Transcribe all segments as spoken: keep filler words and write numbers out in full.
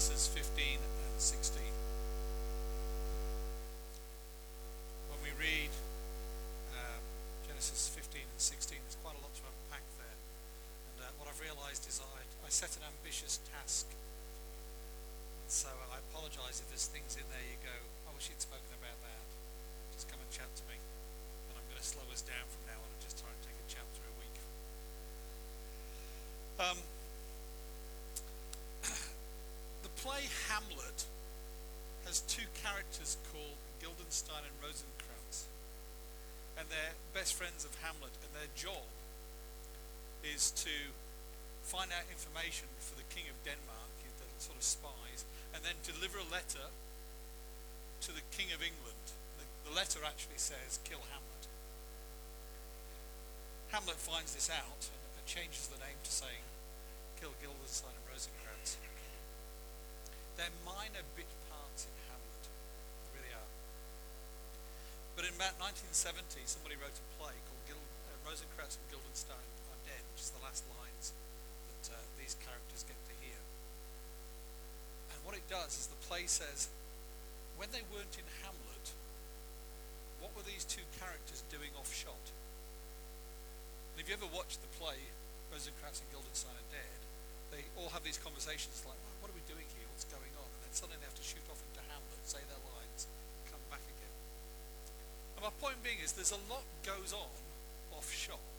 Genesis fifteen and sixteen. When we read um, Genesis fifteen and sixteen, there's quite a lot to unpack there. And uh, what I've realised is I, I set an ambitious task. And so I apologise if there's things in there you go, I wish you'd spoken about that. Just come and chat to me. And I'm going to slow us down from now on and just try and take a chapter a week. Um, the play Hamlet has two characters called Guildenstern and Rosencrantz, and they're best friends of Hamlet, and their job is to find out information for the King of Denmark, the sort of spies, and then deliver a letter to the King of England. The, the letter actually says, kill Hamlet. Hamlet finds this out and, and changes the name to saying, kill Guildenstern and Rosencrantz. They're minor bit parts in Hamlet. They really are. But in about nineteen seventy, somebody wrote a play called Gil- uh, Rosencrantz and Guildenstern Are Dead, which is the last lines that uh, these characters get to hear. And what it does is the play says, when they weren't in Hamlet, what were these two characters doing off shot? And if you ever watched the play Rosencrantz and Guildenstern Are Dead, they all have these conversations like, oh, what are we doing here? What's going on? And then suddenly they have to shoot off into Hamlet, say their lines, come back again. And my point being is there's a lot goes on off shot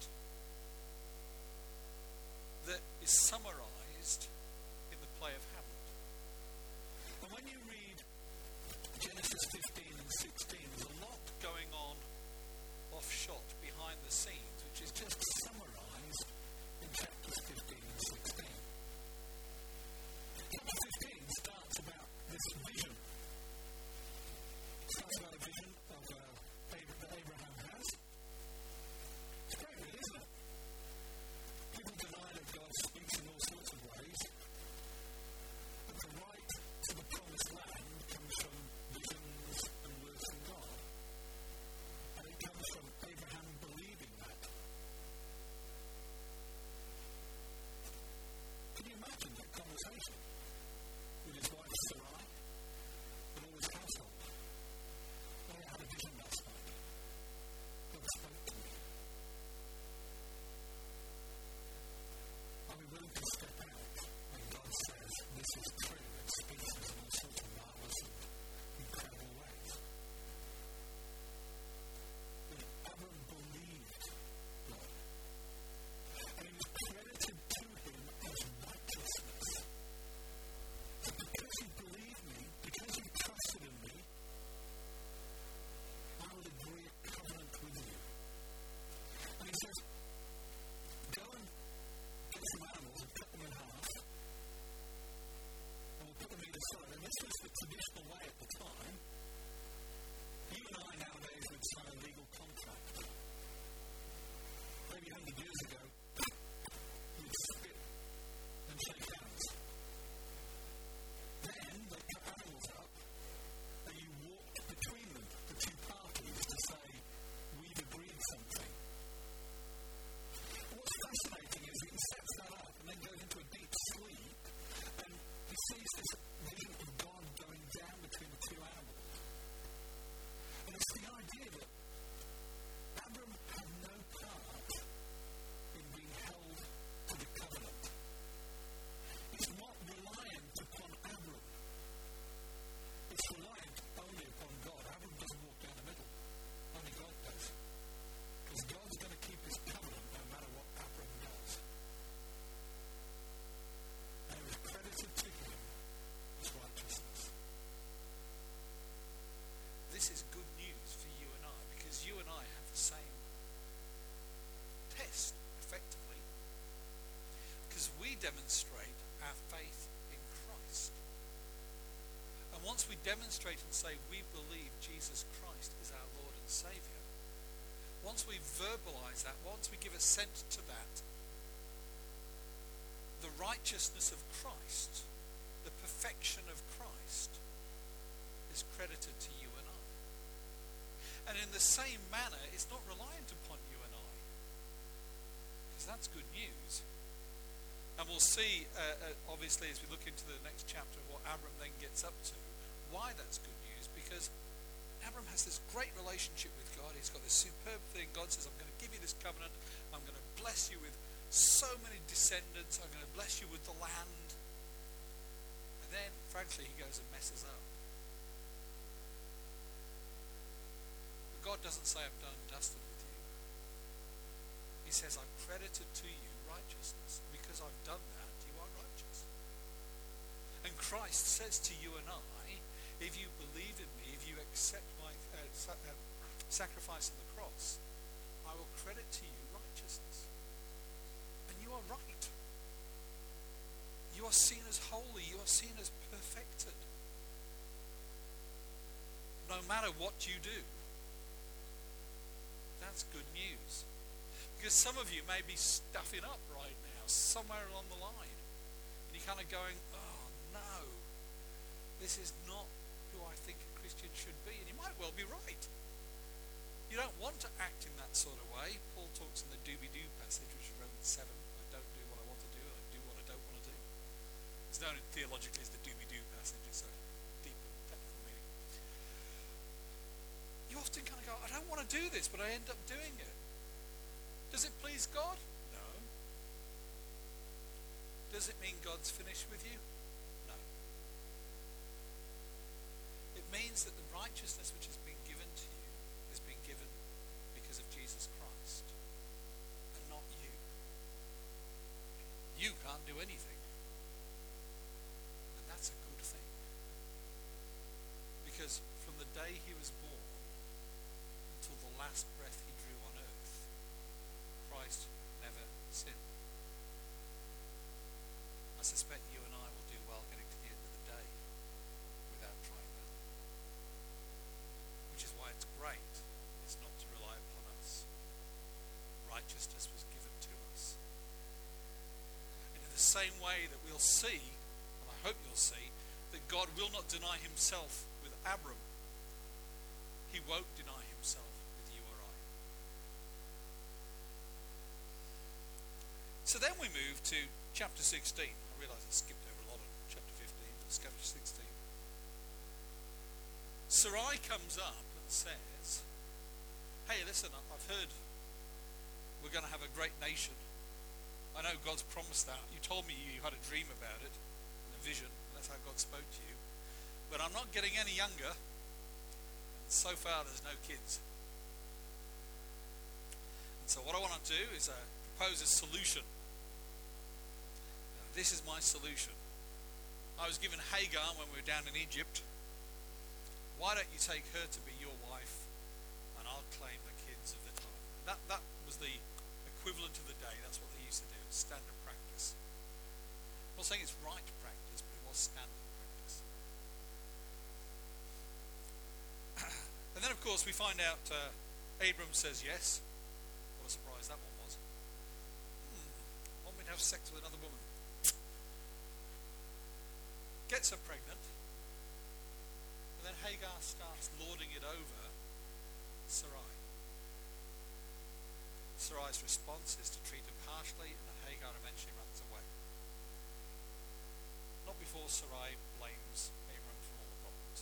that is summarised in the play of Hamlet. And when you read Genesis fifteen and sixteen, there's a lot going on off shot behind the scenes, which is just summarised in chapters fifteen and sixteen. Chapter fifteen starts about this vision. It starts about a vision of uh, Abraham, that Abraham has. It's great, really, isn't it? People deny that God speaks in all sorts of ways, but the right to the promised land comes from visions and words from God. And it comes from Abraham believing that. Can you imagine that conversation with his wife Sarai and all his household? I had a vision last night. God spoke to me. Are we willing to step out when God says this is true and speaks to us in all sorts of marvellous and incredible ways? But Abram believed God, and it was credited to him as righteousness. So because you believe me, because you trusted in me, I will agree a covenant with you. And he says, go and get some animals and cut them in half, and we'll put them either side. And this was the traditional way at the time. You and I nowadays would sign a legal contract. Maybe one hundred years ago, you'd spit and shake hands. Then they cut animals up, and you walked between them, the two parties, to say, we've agreed something. And what's fascinating is he sets that up and then goes into a deep sleep, and he sees this vision of God going down between the two animals. And it's the idea that Abram had no part in being held to the covenant. It's not reliant upon Abram. It's reliant only upon God. Abram doesn't walk down the middle. Only God does. Because God's going to keep his covenant no matter what Abram does. And it was credited to him as righteousness. This is good news for you and I, because you and I have the same test, effectively. Because we demonstrate our faith in Christ. And once we demonstrate and say we believe Jesus Christ is our Lord and Saviour, once we verbalise that, once we give assent to that, the righteousness of Christ, the perfection of Christ, is credited to you and I. And in the same manner, it's not reliant upon you and I, because that's good news. And we'll see, uh, uh, obviously, as we look into the next chapter of what Abram then gets up to, why that's good news. Because Abram has this great relationship with God. He's got this superb thing. God says, I'm going to give you this covenant. I'm going to bless you with so many descendants. I'm going to bless you with the land. And then, frankly, he goes and messes up. But God doesn't say, I'm done and dusted with you. He says, I've credited to you righteousness. Because I've done that, you are righteous. And Christ says to you and I, if you believe in me, if you accept my uh, sa- uh, sacrifice on the cross, I will credit to you righteousness. And you are right. You are seen as holy. You are seen as perfected. No matter what you do. That's good news. Because some of you may be stuffing up right now, somewhere along the line. And you're kind of going, oh no, this is not who I think a Christian should be. And you might well be right. You don't want to act in that sort of way. Paul talks in the doobie-doo passage, which is Romans seven. I don't do what I want to do, and I do what I don't want to do. It's known theologically as the doobie-doo passage. It's a deep and technical meaning. You often kind of go, I don't want to do this, but I end up doing it. Does it please God? No. Does it mean God's finished with you? No. It means that the righteousness which has been given to you has been given because of Jesus Christ and not you. You can't do anything. And that's a good thing. Because from the day he was born until the last breath he drew on earth, Christ never sinned. I suspect you and I will do well getting to the end of the day without trying that. Which is why it's great. It's not to rely upon us. Righteousness was given to us. And in the same way that we'll see, and I hope you'll see, that God will not deny himself with Abram. He won't deny himself with you or I. So then we move to chapter sixteen. I realise I skipped over a lot of chapter fifteen, but it's chapter sixteen. Sarai comes up and says, hey, listen, I've heard we're going to have a great nation. I know God's promised that. You told me you had a dream about it, and a vision, and that's how God spoke to you. But I'm not getting any younger, and so far there's no kids. And so what I want to do is uh, propose a solution. This is my solution. I was given Hagar when we were down in Egypt. Why don't you take her to be your wife, and I'll claim the kids of the time. That that was the equivalent of the day. That's what they used to do. It's standard practice. I'm not saying it's right practice, but it was standard practice. And then, of course, we find out uh, Abram says yes. What a surprise that one was. Hmm, want me to have sex with another woman? Gets her pregnant, and then Hagar starts lording it over Sarai. Sarai's response is to treat her harshly, and then Hagar eventually runs away. Not before Sarai blames Abram for all the problems.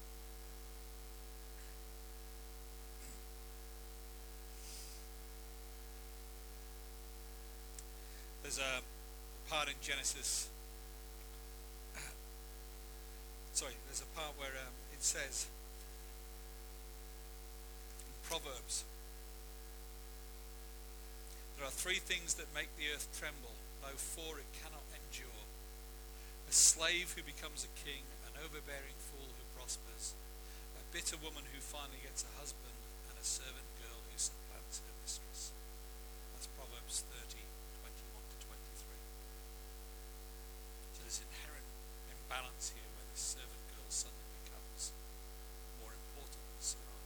There's a part in Genesis Sorry, there's a part where um, it says in Proverbs, there are three things that make the earth tremble, no four it cannot endure. A slave who becomes a king, an overbearing fool who prospers, a bitter woman who finally gets a husband, and a servant girl who supplants her mistress. That's Proverbs thirty, twenty-one to twenty-three. So there's inherent imbalance here. Servant girl suddenly becomes more important than Sarai.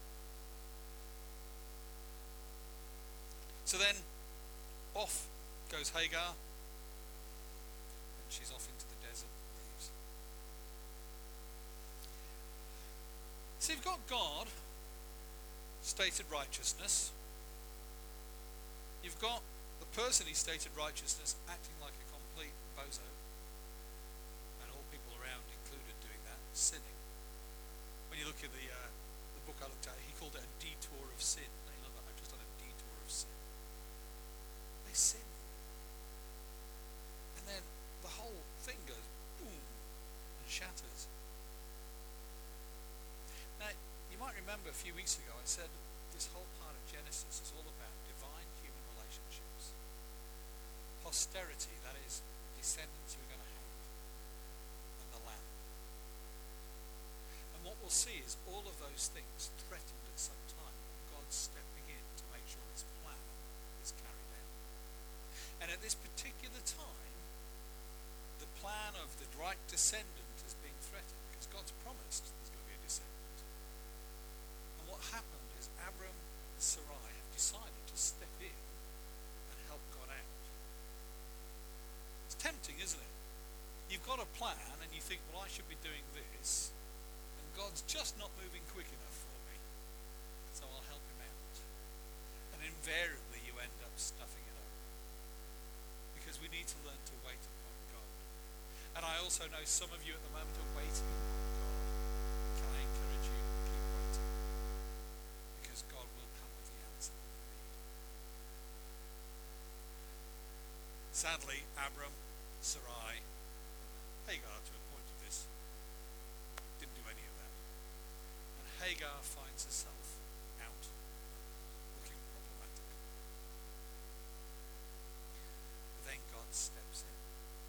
So then off goes Hagar, and she's off into the desert and leaves. So you've got God, stated righteousness. You've got the person he stated righteousness acting like a bozo, and all people around included doing that, sinning. When you look at the uh, the book I looked at, he called it a detour of sin. Don't you love that? I've just done a detour of sin. They sin. And then the whole thing goes boom and shatters. Now, you might remember a few weeks ago I said this whole part of Genesis is all about divine human relationships. Posterity, that is, descendants we're going to have, and the Lamb. And what we'll see is all of those things threatened at some time. God's stepping in to make sure his plan is carried out. And at this particular time, the plan of the right descendant is being threatened because God's promised there's going to be a descendant. And what happened is Abram and Sarai have decided to step in and help God out. It's tempting, isn't it? You've got a plan and you think, well, I should be doing this, and God's just not moving quick enough for me, so I'll help him out. And invariably you end up stuffing it up. Because we need to learn to wait upon God. And I also know some of you at the moment are waiting upon God. Can I encourage you to keep waiting? Because God will come with the answer that you need. Sadly, Abram, Sarai, Hagar to a point of this, didn't do any of that. And Hagar finds herself out, looking problematic. But then God steps in.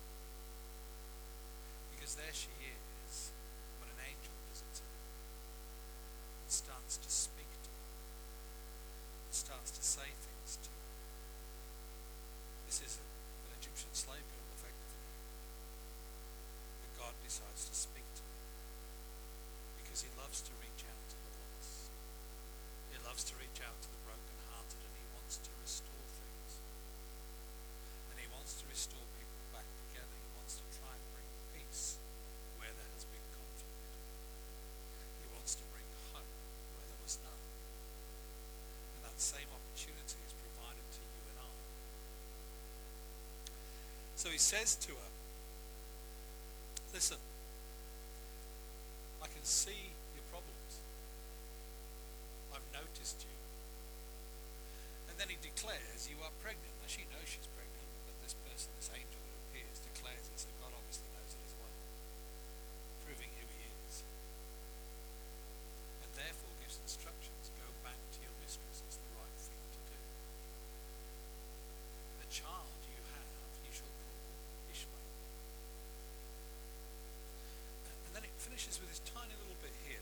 Because there she is when an angel visits her and starts to speak to her and starts to say things to her. This is an Egyptian slave girl, effectively. But God decides to speak to her because he loves to reach out to the lost. He loves to reach out to the brokenhearted, and he wants to restore things. And he wants to restore people back together. He wants to try and bring peace where there has been conflict. He wants to bring hope where there was none. And that same opportunity is provided to you and I. So he says to her, listen, I can see your problems. I've noticed you. And then he declares you are pregnant. Now she knows she's pregnant, but this person, this angel who appears, declares it, so God obviously knows it as well, proving who he is. And therefore gives instructions. Go back to your mistress. It's the right thing to do. The child you have, you shall call Ishmael. And then it finishes with this tiny little bit here.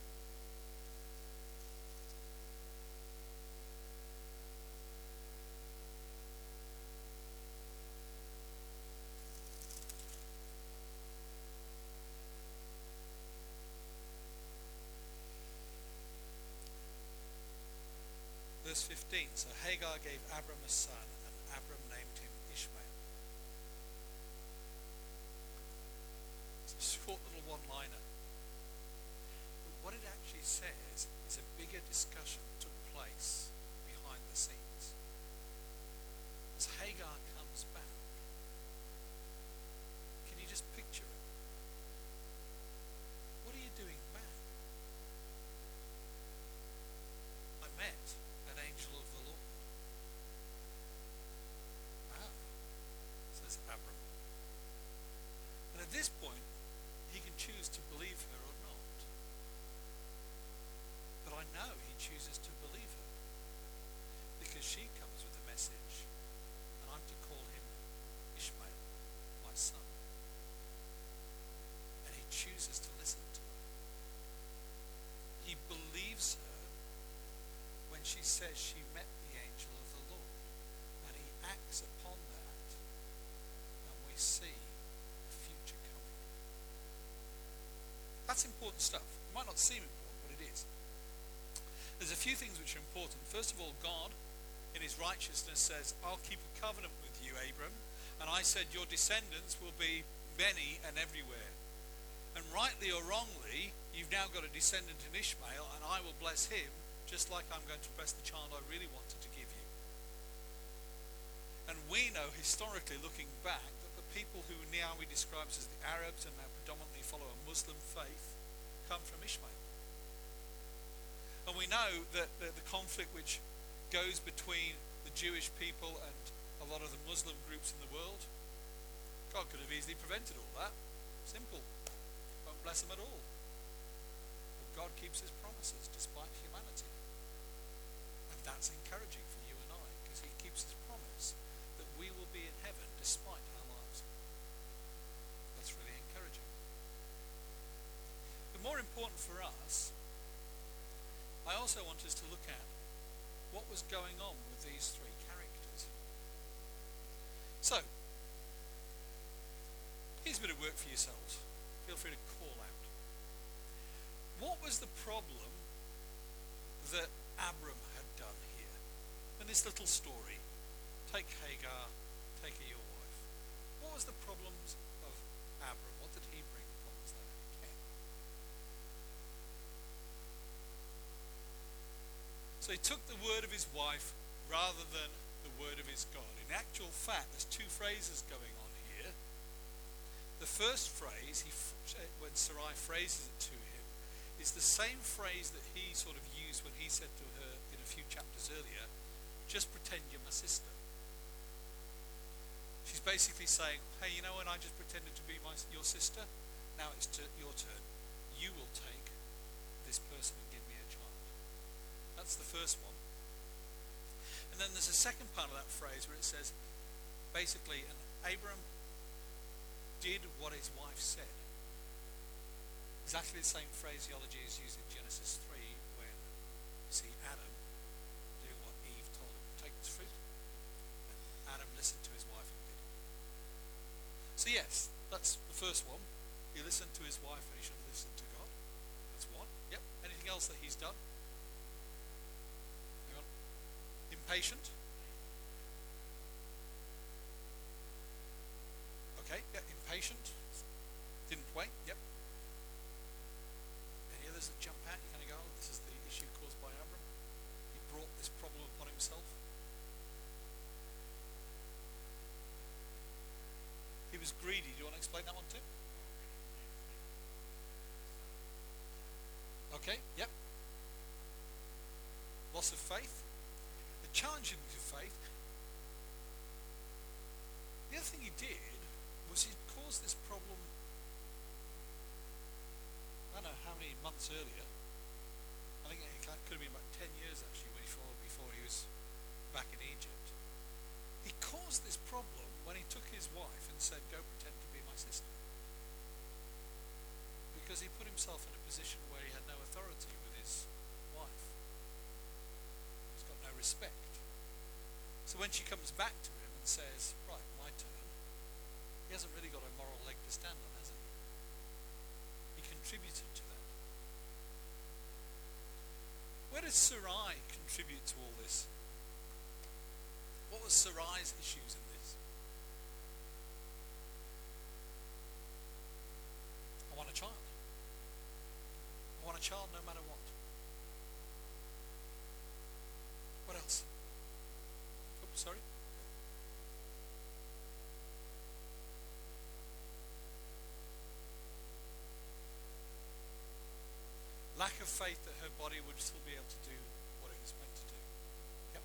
Verse fifteen, so Hagar gave Abram a son, and Abram named him Ishmael. It's a short little one-liner. But what it actually says is a bigger discussion took place behind the scenes. As Hagar comes back, can you just picture it? What are you doing back? I met an angel of the Lord. Ah, says Abram. And at this point, he can choose to believe her or not. But I know he chooses to believe her because she comes with a message, and I'm to call him Ishmael, my son. And he chooses to listen to her. He believes her when she says she met the angel of the Lord, and he acts upon that, and we see the future coming. That's important stuff. It might not seem important, but it is. There's a few things which are important. First of all, God, in his righteousness, says, I'll keep a covenant with you, Abram, and I said your descendants will be many and everywhere. And rightly or wrongly, you've now got a descendant in Ishmael, and I will bless him just like I'm going to bless the child I really wanted to give you. And we know, historically looking back, that the people who now we describe as the Arabs and now predominantly follow a Muslim faith come from Ishmael. And we know that the, the conflict which goes between the Jewish people and a lot of the Muslim groups in the world, God could have easily prevented all that. Simple. Won't bless them at all. But God keeps his promises despite humanity. And that's encouraging for you and I, because he keeps his promise that we will be in heaven despite our lives. That's really encouraging. But more important for us, I also want us to look at what was going on with these three characters. So, here's a bit of work for yourselves. Feel free to call out. What was the problem that Abram had done here? In this little story, take Hagar, take her your wife. What was the problems of Abram? What did he bring the problems there? Ken. So he took the word of his wife rather than the word of his God. In actual fact, there's two phrases going on here. The first phrase, he, when Sarai phrases it to him, is the same phrase that he sort of used when he said to her in a few chapters earlier, just pretend you're my sister. She's basically saying, hey, you know when I just pretended to be my, your sister? Now it's to, your turn. You will take this person and give me a child. That's the first one. And then there's a second part of that phrase where it says, basically, and Abram did what his wife said. Exactly the same phraseology is used in Genesis three when you see Adam do what Eve told him. Take this fruit. And Adam listened to his wife and did it. So yes, that's the first one. He listened to his wife and he should have listened to God. That's one. Yep. Anything else that he's done? Hang on. Impatient. Okay, yeah, impatient. Didn't wait. Yep. Any others that jump out? You kind of go, oh, this is the issue caused by Abram. He brought this problem upon himself. He was greedy. Do you want to explain that one too? Okay, yep. Loss of faith. The challenge of faith. The other thing he did was he caused this problem, I don't know how many months earlier. I think it could have been about ten years actually when he before, before he was back in Egypt. He caused this problem when he took his wife and said, go pretend to be my sister. Because he put himself in a position where he had no authority with his wife. He's got no respect. So when she comes back to him and says, right, my turn, he hasn't really got a moral leg to stand on, has he? He contributed to that. Where did Sarai contribute to all this? What was Sarai's issues in this? I want a child. I want a child no matter what. What else? Oh, sorry. Lack of faith that her body would still be able to do what it was meant to do. Yep.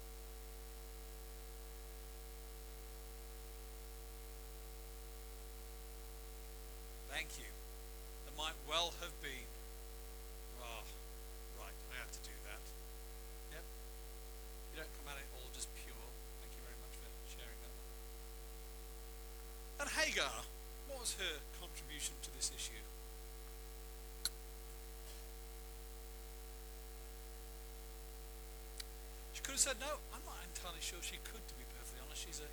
Thank you. There might well have been, oh, right, I have to do that. Yep. You don't come at it all just pure. Thank you very much for sharing that one. And Hagar, what was her contribution to this issue? Could have said no. I'm not entirely sure she could, to be perfectly honest. She's a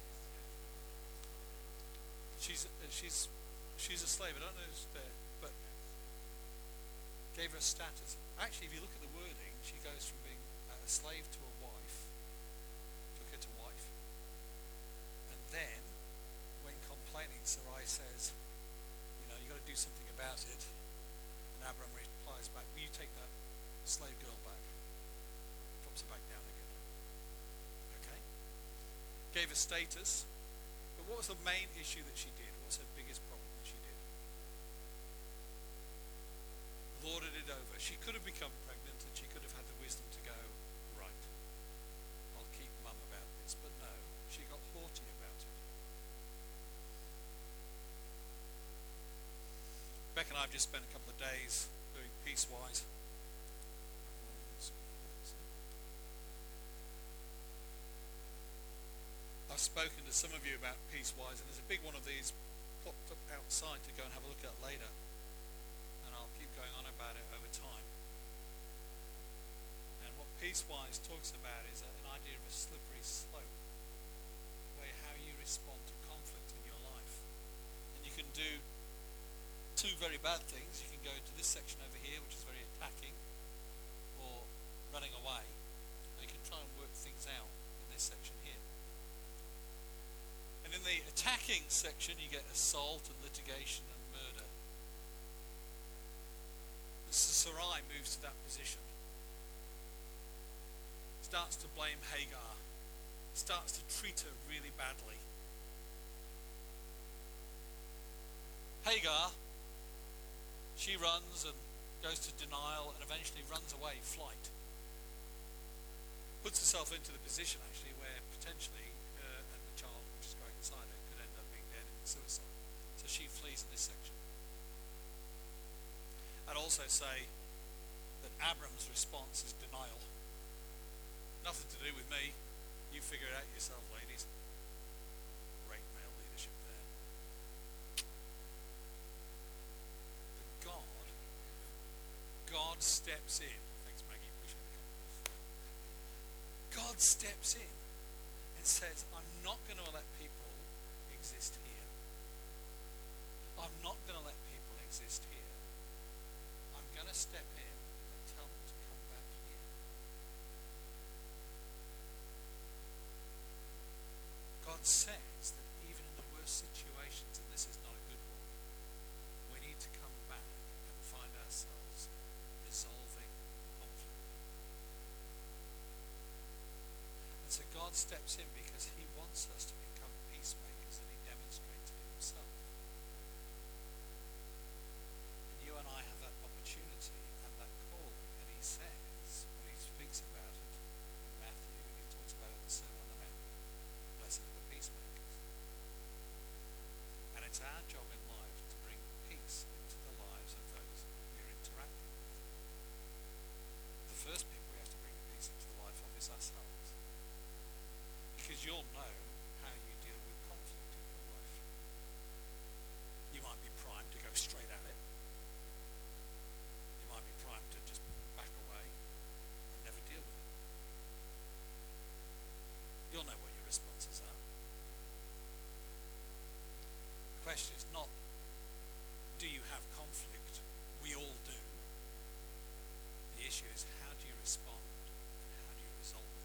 she's a, she's she's a slave. I don't know who's there, but gave her status. Actually, if you look at the wording, she goes from being a slave to a wife, took her to wife, and then when complaining, Sarai says, you know, you got to do something about it. And Abram replies back, will you take that slave girl back? Drops her back down again. Gave her status, but what was the main issue that she did? What was she could have become pregnant and she could have had the wisdom to go, right, I'll keep mum about this. But no, she got haughty about it. Beck and I have just spent a couple of days doing Peacewise. I've spoken to some of you about Peacewise, and there's a big one of these popped up outside to go and have a look at later. And I'll keep going on about it over time. And what Peacewise talks about is an idea of a slippery slope, where how you respond to conflict in your life. And you can do two very bad things. You can go into this section over here, which is very attacking, or running away, or you can try and work things out in this section here. And in the attacking section, you get assault and litigation and murder. So Sarai moves to that position. Starts to blame Hagar. Starts to treat her really badly. Hagar, she runs and goes to denial and eventually runs away, flight. Puts herself into the position, actually, where potentially uh, and the child, which is growing inside her, could end up being dead in suicide. So she flees in this section. I'd also say that Abram's response is denial. Nothing to do with me. You figure it out yourself, ladies. Great male leadership there. But God, God steps in. Thanks, Maggie. Appreciate the comment. God steps in and says, I'm not going to let people exist here. I'm not going to let people exist here. I'm going to step in and tell them to come back here. God says that even in the worst situations, and this is not a good one, we need to come back and find ourselves resolving conflict. And so God steps in because he wants us to become peacemakers, and he demonstrates it himself. And you and I have that opportunity and that calling, and he says, when he speaks about it in Matthew, and he talks about it in the Sermon on the Mount, blessed are the peacemakers. And it's our job in life to bring peace into the lives of those we're interacting with. The first people we have to bring peace into the life of is ourselves. Because you'll know how you deal with conflict in your life. You might be primed to go straight at it. You might be primed to just back away and never deal with it. You'll know what your responses are. The question is not, do you have conflict? We all do. The issue is, how do you respond and how do you resolve it?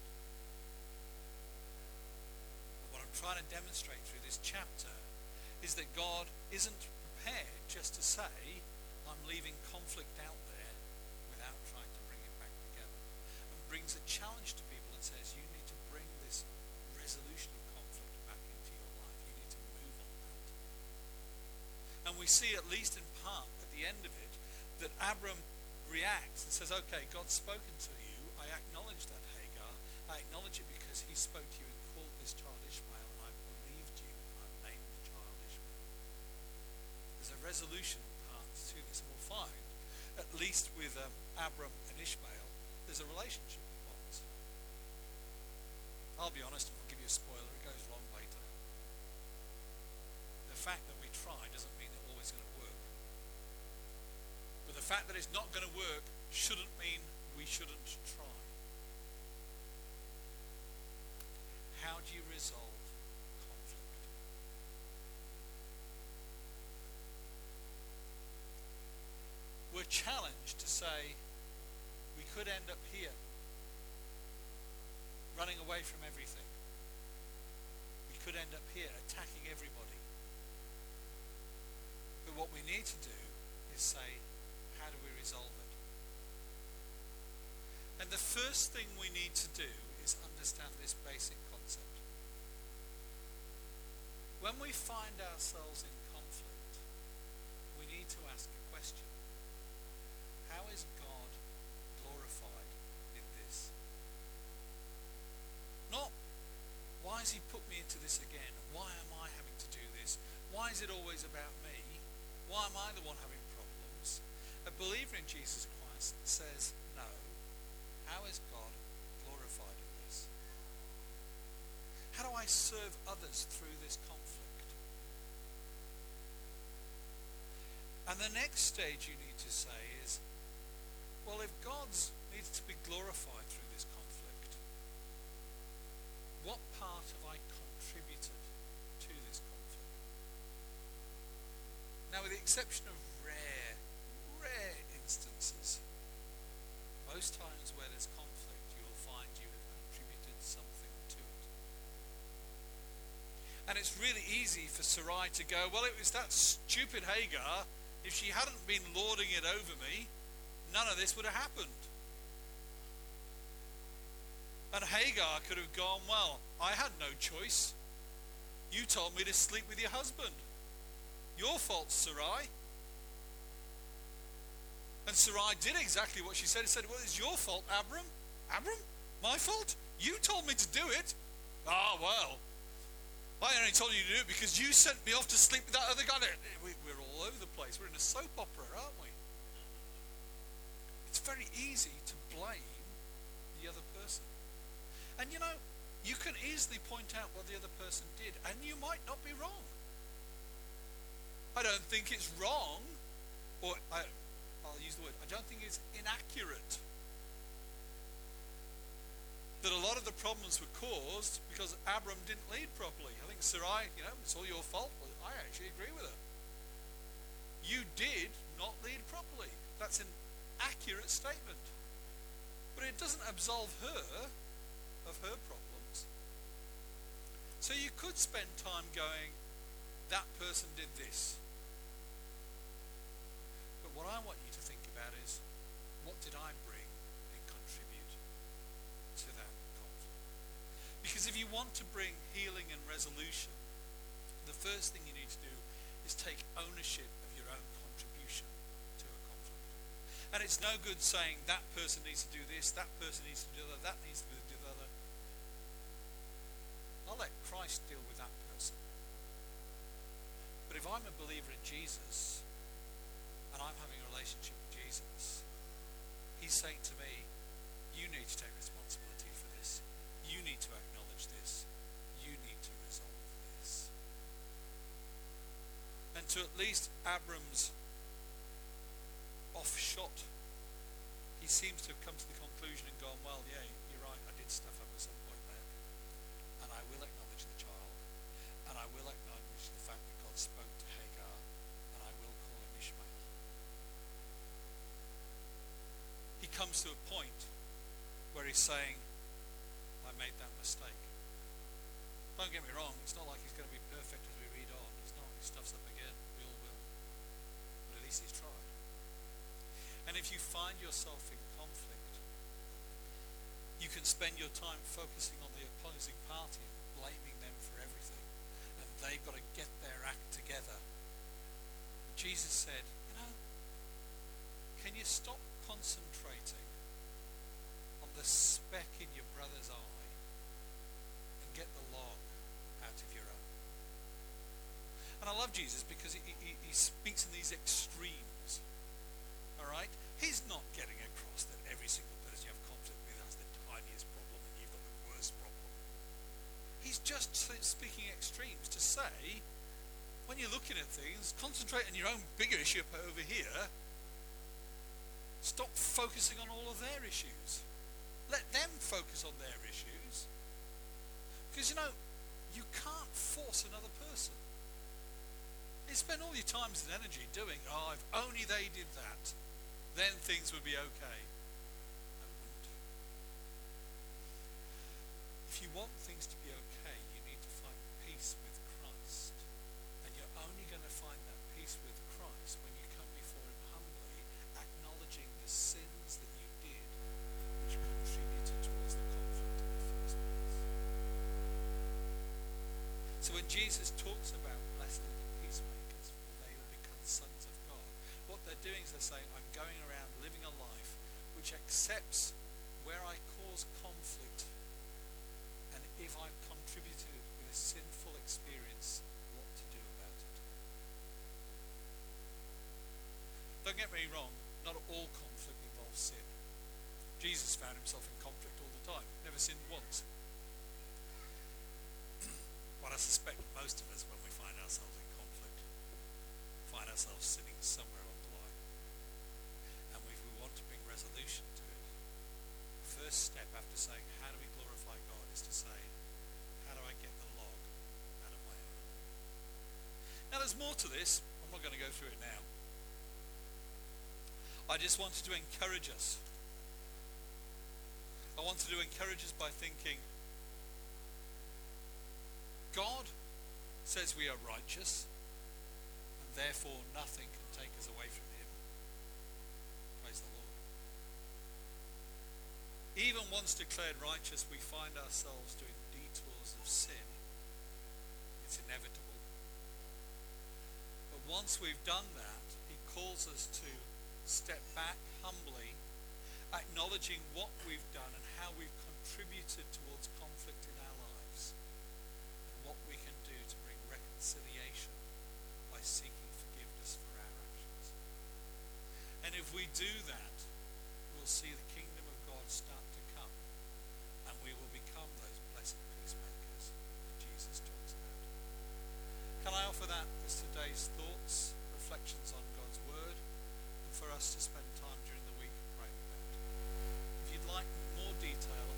But what I'm trying to demonstrate through this chapter is that God isn't prepared just to say, I'm leaving conflict out there without trying to bring it back together. And brings a challenge to people and says, you need to bring this resolution of conflict back into your life. You need to move on that. And we see, at least in part, at the end of it, that Abram reacts and says, okay, God's spoken to you. I acknowledge that, Hagar. I acknowledge it because he spoke to you and called this child Ishmael, and I believed you, and I've named the child Ishmael. There's a resolution part to this, and we'll find, at least with um, Abram and Ishmael, there's a relationship involved. I'll be honest, I'll give you a spoiler, it goes wrong later. The fact that we try doesn't mean it's always going to work. But the fact that it's not going to work shouldn't mean we shouldn't try. How do you resolve conflict? We're challenged to say we could end up here, running away from everything. We could end up here attacking everybody. But what we need to do is say, how do we resolve it? And the first thing we need to do is understand this basic concept. When we find ourselves in conflict, we need to ask a question. How is God has he put me into this again? Why am I having to do this? Why is it always about me? Why am I the one having problems? A believer in Jesus Christ says, no. How is God glorified in this? How do I serve others through this conflict? And the next stage you need to say is, well, if God needs to be glorified through this conflict, what part have I contributed to this conflict? Now, with the exception of rare, rare instances, most times where there's conflict, you'll find you have contributed something to it. And it's really easy for Sarai to go, well, it was that stupid Hagar. If she hadn't been lording it over me, none of this would have happened. And Hagar could have gone, well, I had no choice. You told me to sleep with your husband. Your fault, Sarai. And Sarai did exactly what she said. He said, well, it's your fault, Abram. Abram? My fault? You told me to do it. Ah, well, I only told you to do it because you sent me off to sleep with that other guy. We're all over the place. We're in a soap opera, aren't we? It's very easy to blame the other person. And you know, you can easily point out what the other person did, and you might not be wrong. I don't think it's wrong, or I, I'll use the word, I don't think it's inaccurate that a lot of the problems were caused because Abram didn't lead properly. I think Sarai, you know, it's all your fault. Well, I actually agree with her. You did not lead properly. That's an accurate statement. But it doesn't absolve her of her problems. So you could spend time going, that person did this. But what I want you to think about is, what did I bring and contribute to that conflict? Because if you want to bring healing and resolution, the first thing you need to do is take ownership of your own contribution to a conflict. And it's no good saying that person needs to do this, that person needs to do that, that needs to do the other. I'll let Christ deal with that person. But if I'm a believer in Jesus and I'm having a relationship with Jesus, he's saying to me, you need to take responsibility for this. You need to acknowledge this. You need to resolve this. And to at least Abram's offshot, he seems to have come to the conclusion and gone, well, yeah, you're right, I did stuff up at some point there. And I will acknowledge the child. And I will acknowledge the fact that God spoke to Hagar. And I will call him Ishmael. He comes to a point where he's saying, I made that mistake. Don't get me wrong, it's not like he's going to be perfect as we read on. He's not, he stuffs up again. We all will. But at least he's tried. And if you find yourself in conflict, you can spend your time focusing on the opposing party and blaming them for everything. And they've got to get their act together. Jesus said, you know, can you stop concentrating on the speck in your brother's eye and get the log out of your own? And I love Jesus because he, he, he speaks in these extremes. All right? He's not getting across that every single person you have conflict with has the tiniest problem and you've got the worst problem. He's just speaking extremes to say, when you're looking at things, concentrate on your own bigger issue over here. Stop focusing on all of their issues. Let them focus on their issues. Because, you know, you can't force another person. You spend all your time and energy doing, oh, if only they did that, then things would be okay. No, it wouldn't. If you want things to be okay, you need to find peace with Christ. And you're only going to find that peace with Christ when you come before him humbly, acknowledging the sins that you did, which contributed towards the conflict in the first place. So when Jesus talks about blessed are the peacemakers, for they will become sons of God, what they're doing is they're saying, I'm going around living a life which accepts where I cause conflict and if I've contributed with a sinful experience, what to do about it. Don't get me wrong, not all conflict involves sin. Jesus found himself in conflict all the time, never sinned once. But I suspect most of us, when we find ourselves in conflict, find ourselves sinning somewhere along the line. And if we want to bring resolution to it, the first step after saying, how do we glorify God, is to say, how do I get the log out of my own? Now there's more to this. I'm not going to go through it now. I just wanted to encourage us. I wanted to encourage us by thinking, God says we are righteous, and therefore nothing can take us away from him. Praise the Lord. Even once declared righteous, we find ourselves doing detours of sin. It's inevitable. But once we've done that, he calls us to step back humbly, acknowledging what we've done and how we've contributed towards conflict in our lives, and what we can do to bring reconciliation by seeking forgiveness for our actions. And if we do that, we'll see the kingdom of God start to come, and we will become those blessed peacemakers that Jesus talks about. Can I offer that as today's thoughts, reflections on God's word, and for us to spend time during the week praying about? If you'd like more detail